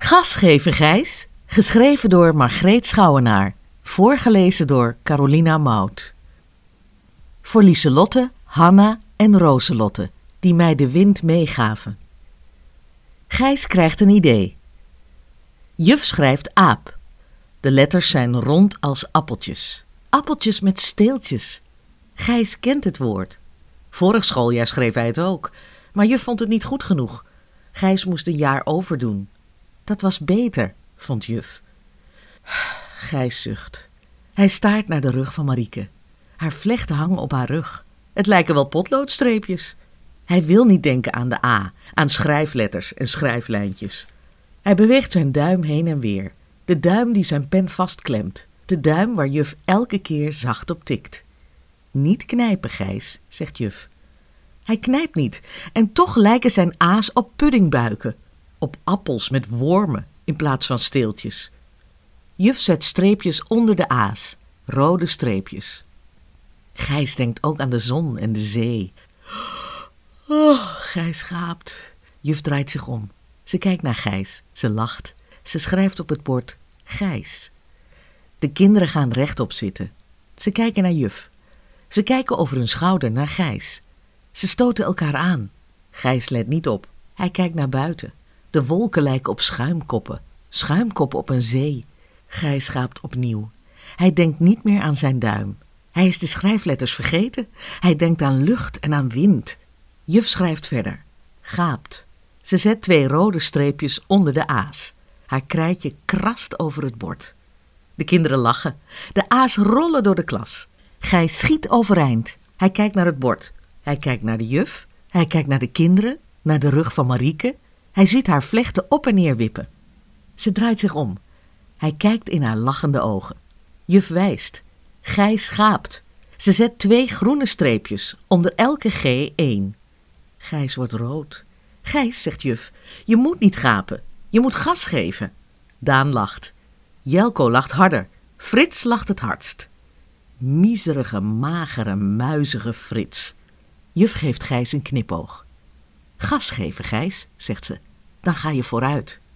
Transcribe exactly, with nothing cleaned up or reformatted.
Gas geven, Gijs. Geschreven door Margreet Schouwenaar. Voorgelezen door Carolina Mout. Voor Lieselotte, Hanna en Roselotte, die mij de wind meegaven. Gijs krijgt een idee. Juf schrijft aap. De letters zijn rond als appeltjes. Appeltjes met steeltjes. Gijs kent het woord. Vorig schooljaar schreef hij het ook, maar juf vond het niet goed genoeg. Gijs moest een jaar overdoen. Dat was beter, vond juf. Gijs zucht. Hij staart naar de rug van Marieke. Haar vlechten hangen op haar rug. Het lijken wel potloodstreepjes. Hij wil niet denken aan de A, aan schrijfletters en schrijflijntjes. Hij beweegt zijn duim heen en weer. De duim die zijn pen vastklemt. De duim waar juf elke keer zacht op tikt. Niet knijpen, Gijs, zegt juf. Hij knijpt niet en toch lijken zijn A's op puddingbuiken. Op appels met wormen in plaats van steeltjes. Juf zet streepjes onder de A's, rode streepjes. Gijs denkt ook aan de zon en de zee. Oh, Gijs gaapt. Juf draait zich om. Ze kijkt naar Gijs. Ze lacht. Ze schrijft op het bord Gijs. De kinderen gaan rechtop zitten. Ze kijken naar juf. Ze kijken over hun schouder naar Gijs. Ze stoten elkaar aan. Gijs let niet op. Hij kijkt naar buiten. De wolken lijken op schuimkoppen. Schuimkoppen op een zee. Gijs gaapt opnieuw. Hij denkt niet meer aan zijn duim. Hij is de schrijfletters vergeten. Hij denkt aan lucht en aan wind. Juf schrijft verder. Gaapt. Ze zet twee rode streepjes onder de A's. Haar krijtje krast over het bord. De kinderen lachen. De A's rollen door de klas. Gijs schiet overeind. Hij kijkt naar het bord. Hij kijkt naar de juf. Hij kijkt naar de kinderen. Naar de rug van Marieke. Hij ziet haar vlechten op en neer wippen. Ze draait zich om. Hij kijkt in haar lachende ogen. Juf wijst. Gijs gaapt. Ze zet twee groene streepjes, onder elke G één. Gijs wordt rood. Gijs, zegt juf, je moet niet gapen. Je moet gas geven. Daan lacht. Jelko lacht harder. Frits lacht het hardst. Miserige, magere, muizige Frits. Juf geeft Gijs een knipoog. Gas geven, Gijs, zegt ze. Dan ga je vooruit.